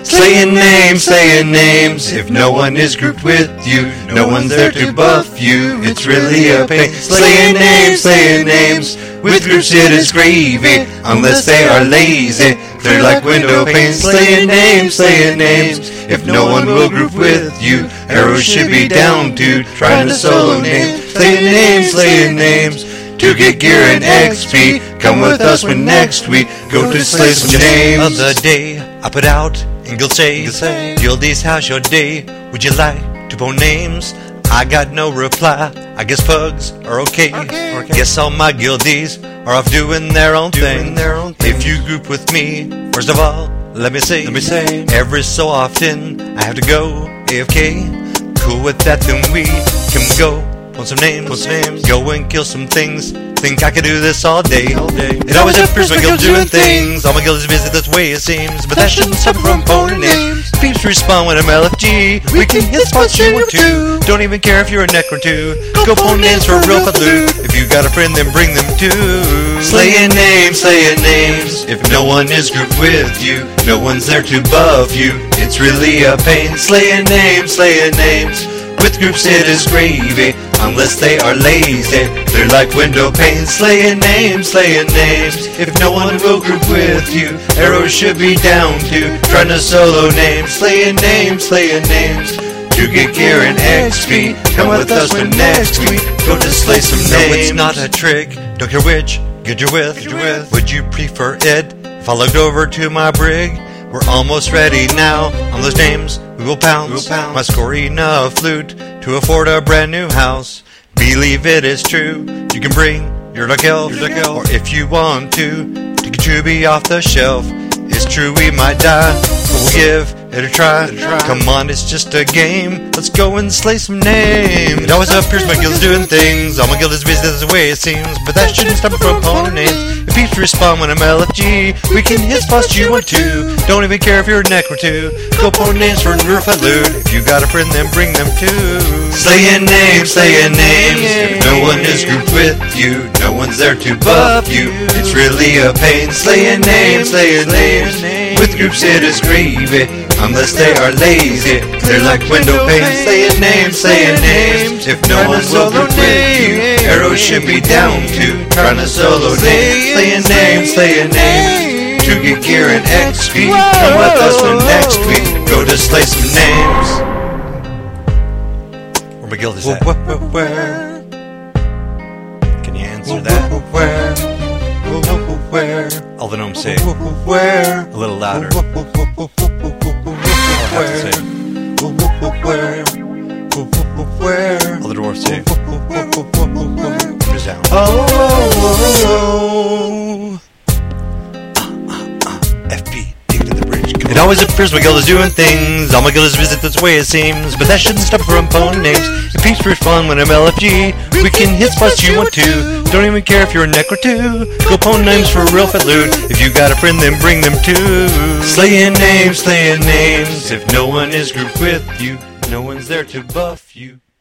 Slaying names, if no one is grouped with you. No one's there to buff you, it's really a pain. Slaying names, with groups it is gravy, unless they are lazy, clear like window panes. Slaying names, if no one will group with you. Arrows should be down to trying to solo names. Slaying names, to get gear and XP. Come with us when next we go to slay some names. Of the day I put out in Guild Say, Guildies, how's your day? Would you like to put names? I got no reply. I guess pugs are okay. Guess all my guildies are off doing their own thing. If you group with me, first of all, let me say, every so often I have to go AFK. Cool with that, then we can go on some names, go and kill some things. Think I could do this all day. It always appears my guild doing things. All my guild is busy, that's the way it seems. But that shouldn't stop from opponent names. Peeps respawn when I'm LFG. We can hit spots you want to. Don't even care if you're a Necro too. Go opponent names for real fat loot. If you got a friend, then bring them too. Slaying names, if no one is grouped with you. No one's there to buff you, it's really a pain. Slaying names, with groups it is gravy, unless they are lazy, they're like window panes. Slaying names, if no one will group with you. Arrows should be down to trying to solo names. Slaying names, to get gear and XP. Come with us when next we go to slay some names. No, it's not a trick, don't care which guild you're with. Would you prefer it if I looked over to my brig? We're almost ready now. On those names we will pounce. My score enough loot to afford a brand new house. Believe it is true, you can bring your Dark Elf, or if you want to take a Chubby off the shelf. It's true we might die, but we'll give it a try. Come on, it's just a game, let's go and slay some names. It always appears my guild's doing things. All my guild is busy, that's the way it seems. But that shouldn't stop me from opponent names. If peeps respawn when I'm LFG, we can hit spots you want to. Don't even care if you're a Necro too. Go opponent names for real fat loot. If you got a friend, then bring them too. Slaying names, if no one is grouped with you. No one's there to buff you, it's really a pain. Slaying names, with groups it is gravy, unless they are lazy, they're like window panes. Slaying names, if no one will group with you. Arrows should be down to trying to solo names. Slaying names, to get gear and XP. Come with us when next week go to slay some names. Where my guild is at? Where? Can you answer that? Where? All the gnomes say Where? a little louder. Where? All the dwarves say resound. FP, dig to the bridge. It always appears my guild is doing things. All my guild is busy, that's the way it seems. But that shouldn't stop from opponent names. If peeps respawn when I'm LFG, we can hit spots you want to. Don't even care if you're a Necro too. Go opponent names for real fat loot. If you got a friend, then bring them too. Slaying names, if no one is grouped with you. No one's there to buff you.